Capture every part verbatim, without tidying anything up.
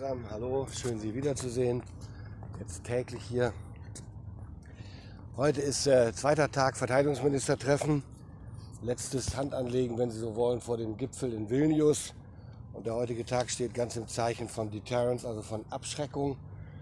zusammen, hallo, schön Sie wiederzusehen, jetzt täglich hier. Heute ist äh, zweiter Tag Verteidigungsministertreffen, letztes Handanlegen, wenn Sie so wollen, vor dem Gipfel in Vilnius. Und der heutige Tag steht ganz im Zeichen von Deterrence, also von Abschreckung.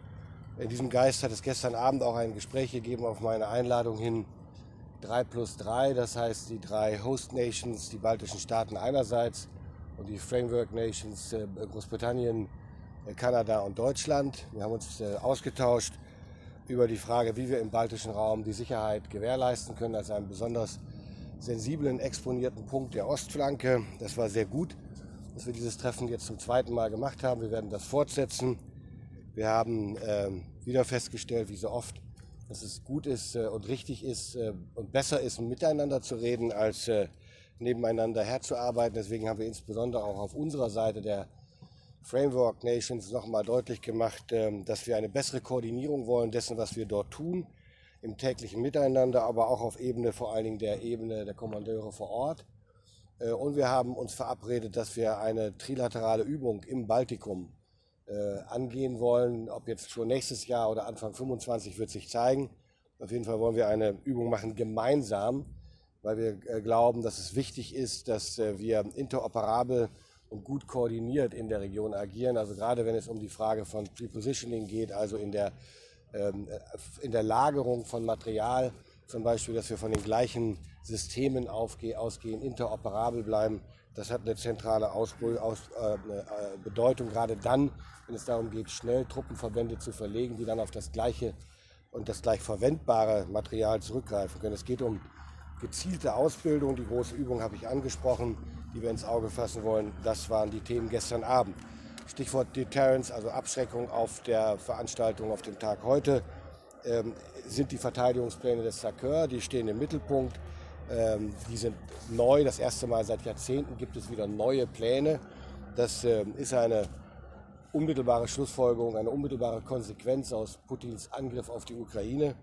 In diesem Geist hat es gestern Abend auch ein Gespräch gegeben auf meine Einladung hin, drei plus drei, das heißt die drei Host Nations, die baltischen Staaten einerseits und die Framework Nations, äh, Großbritannien, äh, Kanada und Deutschland. Wir haben uns äh, ausgetauscht über die Frage, wie wir im baltischen Raum die Sicherheit gewährleisten können, als einen besonders sensiblen, exponierten Punkt der Ostflanke. Das war sehr gut, dass wir dieses Treffen jetzt zum zweiten Mal gemacht haben. Wir werden das fortsetzen. Wir haben äh, wieder festgestellt, wie so oft, dass es gut ist äh, und richtig ist äh, und besser ist, miteinander zu reden, als äh, nebeneinander herzuarbeiten. Deswegen haben wir insbesondere auch auf unserer Seite der Framework Nations nochmal deutlich gemacht, äh, dass wir eine bessere Koordinierung wollen dessen, was wir dort tun, im täglichen Miteinander, aber auch auf Ebene, vor allen Dingen der Ebene der Kommandeure vor Ort. Äh, und wir haben uns verabredet, dass wir eine trilaterale Übung im Baltikum äh, angehen wollen. Ob jetzt schon nächstes Jahr oder Anfang fünfundzwanzig wird sich zeigen. Auf jeden Fall wollen wir eine Übung machen gemeinsam, weil wir äh, glauben, dass es wichtig ist, dass äh, wir interoperabel und gut koordiniert in der Region agieren. Also gerade wenn es um die Frage von Prepositioning geht, also in der, ähm, in der Lagerung von Material, zum Beispiel, dass wir von den gleichen Systemen aufge- ausgehen, interoperabel bleiben. Das hat eine zentrale Ausbr- aus, äh, äh, Bedeutung, gerade dann, wenn es darum geht, schnell Truppenverbände zu verlegen, die dann auf das gleiche und das gleich verwendbare Material zurückgreifen können. Es geht um gezielte Ausbildung, die große Übung habe ich angesprochen, die wir ins Auge fassen wollen. Das waren die Themen gestern Abend. Stichwort Deterrence, also Abschreckung auf der Veranstaltung auf dem Tag heute, ähm, sind die Verteidigungspläne des SACEUR, die stehen im Mittelpunkt. Ähm, die sind neu, das erste Mal seit Jahrzehnten gibt es wieder neue Pläne. Das ähm, ist eine unmittelbare Schlussfolgerung, eine unmittelbare Konsequenz aus Putins Angriff auf die Ukraine.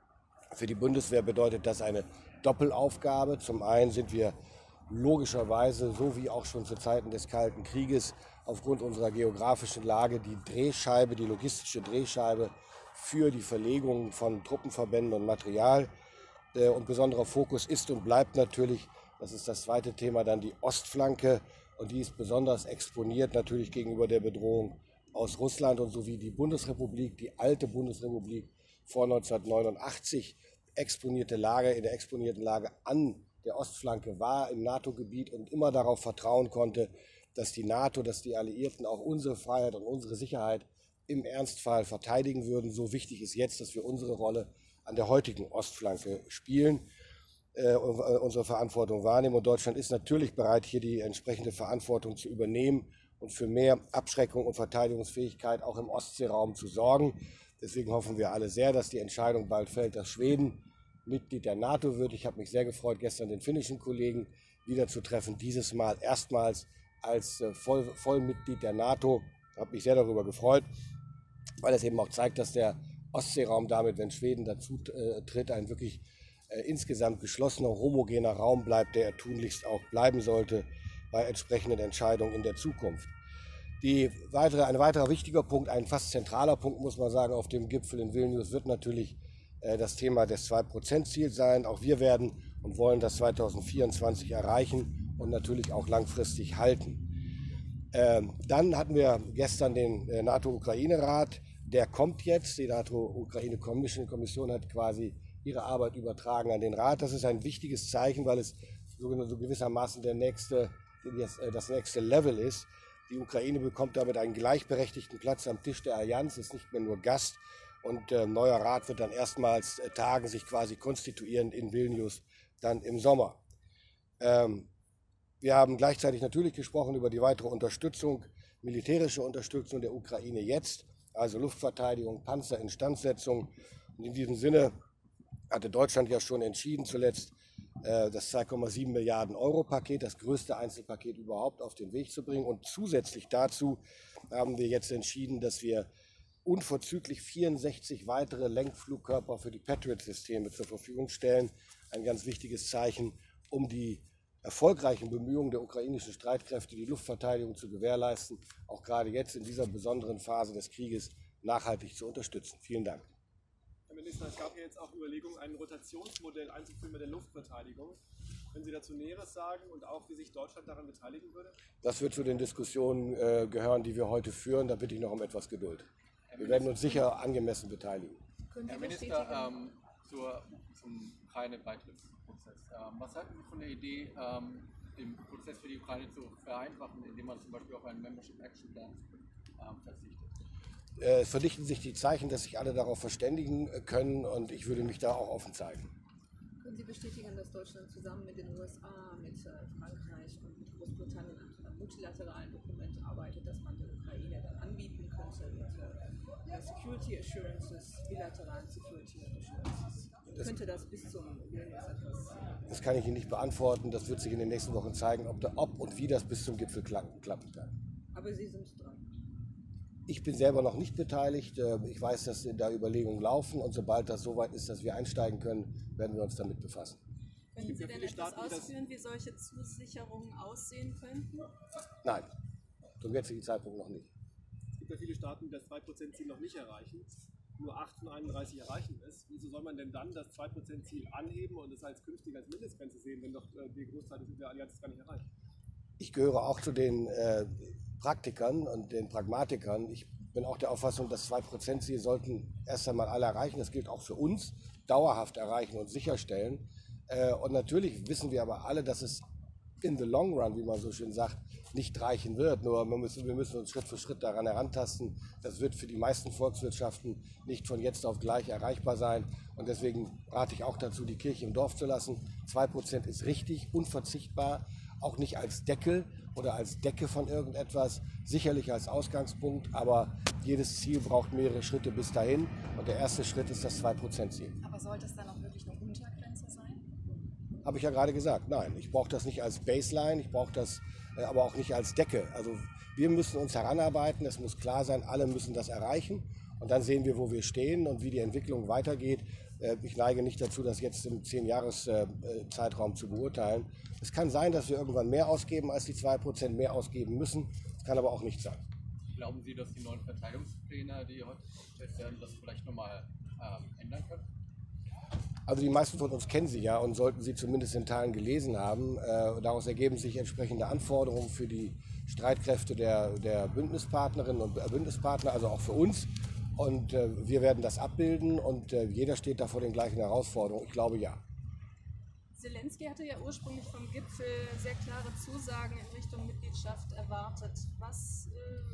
Für die Bundeswehr bedeutet das eine Doppelaufgabe. Zum einen sind wir logischerweise, so wie auch schon zu Zeiten des Kalten Krieges, aufgrund unserer geografischen Lage die Drehscheibe, die logistische Drehscheibe für die Verlegung von Truppenverbänden und Material. Und besonderer Fokus ist und bleibt natürlich, das ist das zweite Thema, dann die Ostflanke. Und die ist besonders exponiert natürlich gegenüber der Bedrohung aus Russland und sowie die Bundesrepublik, die alte Bundesrepublik vor neunzehnhundertneunundachtzig, exponierte Lage, in der exponierten Lage an der Ostflanke war im NATO-Gebiet und immer darauf vertrauen konnte, dass die NATO, dass die Alliierten auch unsere Freiheit und unsere Sicherheit im Ernstfall verteidigen würden. So wichtig ist jetzt, dass wir unsere Rolle an der heutigen Ostflanke spielen, äh, unsere Verantwortung wahrnehmen. Und Deutschland ist natürlich bereit, hier die entsprechende Verantwortung zu übernehmen und für mehr Abschreckung und Verteidigungsfähigkeit auch im Ostseeraum zu sorgen. Deswegen hoffen wir alle sehr, dass die Entscheidung bald fällt, dass Schweden Mitglied der NATO wird. Ich habe mich sehr gefreut, gestern den finnischen Kollegen wieder zu treffen. Dieses Mal erstmals als äh, Voll, Vollmitglied der NATO. Ich habe mich sehr darüber gefreut, weil es eben auch zeigt, dass der Ostseeraum damit, wenn Schweden dazu äh, tritt, ein wirklich äh, insgesamt geschlossener, homogener Raum bleibt, der er tunlichst auch bleiben sollte bei entsprechenden Entscheidungen in der Zukunft. Die weitere, ein weiterer wichtiger Punkt, ein fast zentraler Punkt, muss man sagen, auf dem Gipfel in Vilnius wird natürlich äh, das Thema des zwei Prozent Ziels sein. Auch wir werden und wollen das zweitausendvierundzwanzig erreichen und natürlich auch langfristig halten. Ähm, dann hatten wir gestern den äh, NATO-Ukraine-Rat. Der kommt jetzt. Die NATO-Ukraine-Kommission hat quasi ihre Arbeit übertragen an den Rat. Das ist ein wichtiges Zeichen, weil es so, so gewissermaßen der nächste, das, äh, das nächste Level ist. Die Ukraine bekommt damit einen gleichberechtigten Platz am Tisch der Allianz, ist nicht mehr nur Gast. Und äh, neuer Rat wird dann erstmals äh, tagen, sich quasi konstituieren in Vilnius dann im Sommer. Ähm, wir haben gleichzeitig natürlich gesprochen über die weitere Unterstützung, militärische Unterstützung der Ukraine jetzt, also Luftverteidigung, Panzerinstandsetzung. Und in diesem Sinne hatte Deutschland ja schon entschieden zuletzt, das zwei Komma sieben Milliarden Euro Paket, das größte Einzelpaket überhaupt, auf den Weg zu bringen. Und zusätzlich dazu haben wir jetzt entschieden, dass wir unverzüglich vierundsechzig weitere Lenkflugkörper für die Patriot-Systeme zur Verfügung stellen. Ein ganz wichtiges Zeichen, um die erfolgreichen Bemühungen der ukrainischen Streitkräfte, die Luftverteidigung zu gewährleisten, auch gerade jetzt in dieser besonderen Phase des Krieges nachhaltig zu unterstützen. Vielen Dank. Herr Minister, es gab ja jetzt auch Überlegungen, ein Rotationsmodell einzuführen mit der Luftverteidigung. Können Sie dazu Näheres sagen und auch, wie sich Deutschland daran beteiligen würde? Das wird zu den Diskussionen äh, gehören, die wir heute führen. Da bitte ich noch um etwas Geduld. Wir werden uns sicher angemessen beteiligen. Herr Minister, ähm, zur, zum Ukraine-Beitrittsprozess. Ähm, was halten Sie von der Idee, ähm, den Prozess für die Ukraine zu vereinfachen, indem man zum Beispiel auf einen Membership Action Plan ähm, verzichtet? Äh, Es verdichten sich die Zeichen, dass sich alle darauf verständigen können, und ich würde mich da auch offen zeigen. Können Sie bestätigen, dass Deutschland zusammen mit den U S A, mit äh, Frankreich und mit Großbritannien an einem multilateralen Dokument arbeitet, das man der Ukraine dann anbieten könnte mit äh, Security Assurances, bilateralen Security Assurances? Das, könnte das bis zum Vilnius etwas? das kann ich Ihnen nicht beantworten. Das wird sich in den nächsten Wochen zeigen, ob, da, ob und wie das bis zum Gipfel klappen, klappen kann. Aber Sie sind dran. Ich bin selber noch nicht beteiligt. Ich weiß, dass da Überlegungen laufen, und sobald das soweit ist, dass wir einsteigen können, werden wir uns damit befassen. Können Sie denn etwas ausführen, wie solche Zusicherungen aussehen könnten? Nein, zum jetzigen Zeitpunkt noch nicht. Es gibt ja viele Staaten, die das zwei Prozent Ziel noch nicht erreichen. Nur acht von einunddreißig erreichen es. Wieso soll man denn dann das zwei Prozent Ziel anheben und es als künftig als Mindestgrenze sehen, wenn doch die Großteil der Allianz es gar nicht erreicht? Ich gehöre auch zu den äh, Praktikern und den Pragmatikern. Ich bin auch der Auffassung, das zwei Prozent Ziel sollten erst einmal alle erreichen. Das gilt auch für uns, dauerhaft erreichen und sicherstellen. Äh, und natürlich wissen wir aber alle, dass es in the long run, wie man so schön sagt, nicht reichen wird. Nur wir müssen, wir müssen uns Schritt für Schritt daran herantasten. Das wird für die meisten Volkswirtschaften nicht von jetzt auf gleich erreichbar sein. Und deswegen rate ich auch dazu, die Kirche im Dorf zu lassen. zwei Prozent ist richtig, unverzichtbar, auch nicht als Deckel oder als Decke von irgendetwas, sicherlich als Ausgangspunkt, aber jedes Ziel braucht mehrere Schritte bis dahin. Und der erste Schritt ist das zwei Prozent Ziel. Aber sollte es dann auch wirklich eine Untergrenze sein? Habe ich ja gerade gesagt, nein, ich brauche das nicht als Baseline, ich brauche das äh, aber auch nicht als Decke. Also wir müssen uns heranarbeiten, es muss klar sein, alle müssen das erreichen, und dann sehen wir, wo wir stehen und wie die Entwicklung weitergeht. Äh, ich neige nicht dazu, das jetzt im zehn-Jahres-Zeitraum zu beurteilen. Es kann sein, dass wir irgendwann mehr ausgeben als die zwei Prozent, mehr ausgeben müssen, es kann aber auch nicht sein. Glauben Sie, dass die neuen Verteidigungspläne, die heute vorgestellt werden, das vielleicht nochmal ähm, ändern können? Also die meisten von uns kennen sie ja und sollten sie zumindest in Teilen gelesen haben. Äh, daraus ergeben sich entsprechende Anforderungen für die Streitkräfte der, der Bündnispartnerinnen und Bündnispartner, also auch für uns. Und äh, wir werden das abbilden, und äh, jeder steht da vor den gleichen Herausforderungen. Ich glaube, ja. Zelensky hatte ja ursprünglich vom Gipfel sehr klare Zusagen in Richtung Mitgliedschaft erwartet. Was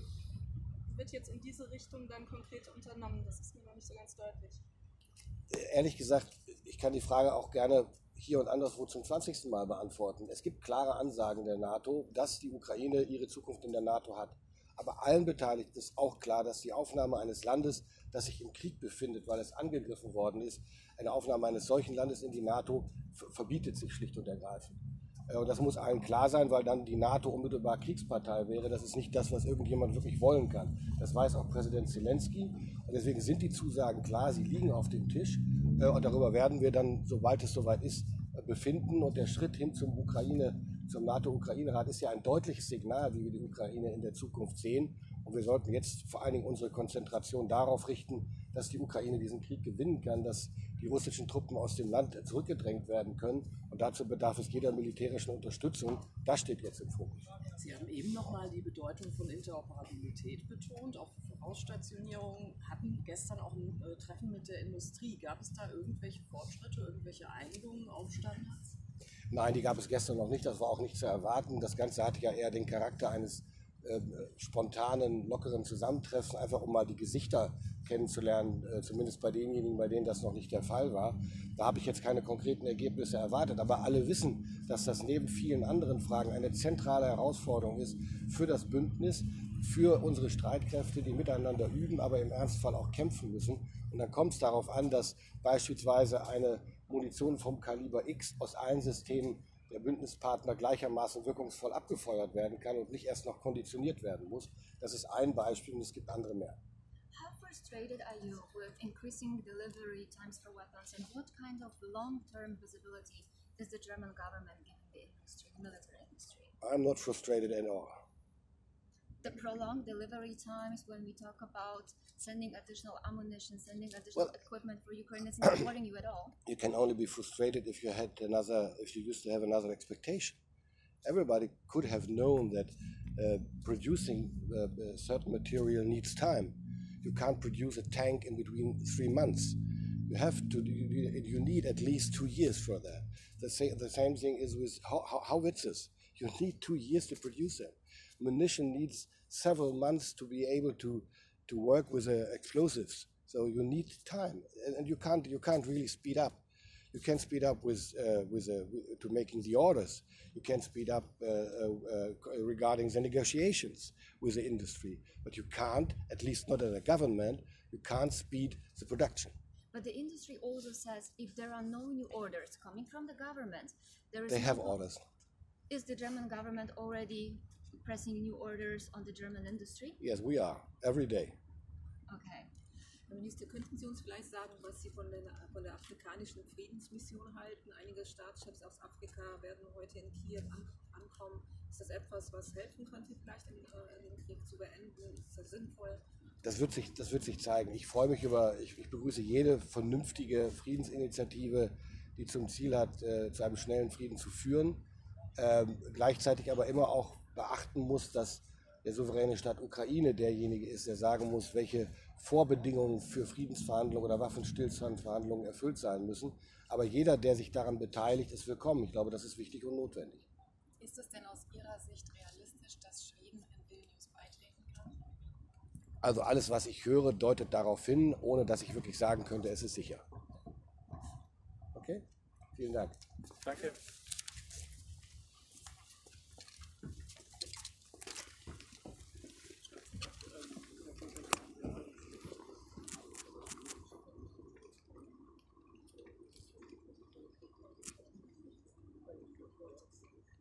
äh, wird jetzt in diese Richtung dann konkret unternommen? Das ist mir noch nicht so ganz deutlich. Ehrlich gesagt, ich kann die Frage auch gerne hier und anderswo zum zwanzigsten Mal beantworten. Es gibt klare Ansagen der NATO, dass die Ukraine ihre Zukunft in der NATO hat. Aber allen Beteiligten ist auch klar, dass die Aufnahme eines Landes, das sich im Krieg befindet, weil es angegriffen worden ist, eine Aufnahme eines solchen Landes in die NATO verbietet sich schlicht und ergreifend. Und das muss allen klar sein, weil dann die NATO unmittelbar Kriegspartei wäre. Das ist nicht das, was irgendjemand wirklich wollen kann. Das weiß auch Präsident Zelensky. Und deswegen sind die Zusagen klar, sie liegen auf dem Tisch. Und darüber werden wir dann, sobald es soweit ist, befinden. Und der Schritt hin zum Ukraine, zum NATO-Ukraine-Rat ist ja ein deutliches Signal, wie wir die Ukraine in der Zukunft sehen. Und wir sollten jetzt vor allen Dingen unsere Konzentration darauf richten, dass die Ukraine diesen Krieg gewinnen kann, dass die russischen Truppen aus dem Land zurückgedrängt werden können. Und dazu bedarf es jeder militärischen Unterstützung. Das steht jetzt im Fokus. Sie haben eben nochmal die Bedeutung von Interoperabilität betont, auch für Vorausstationierung. Hatten gestern auch ein äh, Treffen mit der Industrie. Gab es da irgendwelche Fortschritte, irgendwelche Einigungen auf Standards? Nein, die gab es gestern noch nicht. Das war auch nicht zu erwarten. Das Ganze hatte ja eher den Charakter eines äh, spontanen, lockeren Zusammentreffens, einfach um mal die Gesichter kennenzulernen, äh, zumindest bei denjenigen, bei denen das noch nicht der Fall war. Da habe ich jetzt keine konkreten Ergebnisse erwartet, aber alle wissen, dass das neben vielen anderen Fragen eine zentrale Herausforderung ist für das Bündnis, für unsere Streitkräfte, die miteinander üben, aber im Ernstfall auch kämpfen müssen. Und dann kommt es darauf an, dass beispielsweise eine Munition vom Kaliber X aus allen Systemen der Bündnispartner gleichermaßen wirkungsvoll abgefeuert werden kann und nicht erst noch konditioniert werden muss. Das ist ein Beispiel, und es gibt andere mehr. How frustrated are you with increasing delivery times for weapons, and what kind of long-term visibility is the German government giving the industry, military industry. I'm not frustrated at all. The prolonged delivery times when we talk about sending additional ammunition, sending additional Well- equipment for Ukraine, it's not bothering you at all. You can only be frustrated if you had another, if you used to have another expectation. Everybody could have known that uh, producing uh, a certain material needs time. You can't produce a tank in between three months. You have to. You, you need at least two years for that. The same. The same thing is with how, how, howitzers. You need two years to produce them. Munition needs several months to be able to to work with uh, explosives. So you need time, and, and you can't you can't really speed up. You can speed up with uh, with, uh, with to making the orders. You can speed up uh, uh, uh, regarding the negotiations with the industry, but you can't, at least not as a government, you can't speed the production. But the industry also says if there are no new orders coming from the government, there is They no have po- orders. Is the German government already pressing new orders on the German industry? Yes, we are every day. Okay. Herr Minister, könnten Sie uns vielleicht sagen, was Sie von der, von der afrikanischen Friedensmission halten? Einige Staatschefs aus Afrika werden heute in Kiew an, ankommen. Ist das etwas, was helfen könnte, vielleicht in, äh, den Krieg zu beenden? Ist das sinnvoll? Das wird sich, das wird sich zeigen. Ich freue mich über, ich, ich begrüße jede vernünftige Friedensinitiative, die zum Ziel hat, äh, zu einem schnellen Frieden zu führen. Ähm, gleichzeitig aber immer auch beachten muss, dass der souveräne Staat Ukraine derjenige ist, der sagen muss, welche Vorbedingungen für Friedensverhandlungen oder Waffenstillstandsverhandlungen erfüllt sein müssen. Aber jeder, der sich daran beteiligt, ist willkommen. Ich glaube, das ist wichtig und notwendig. Ist es denn aus Ihrer Sicht realistisch, dass Schweden in Vilnius beitreten kann? Also alles, was ich höre, deutet darauf hin, ohne dass ich wirklich sagen könnte, es ist sicher. Okay? Vielen Dank. Danke.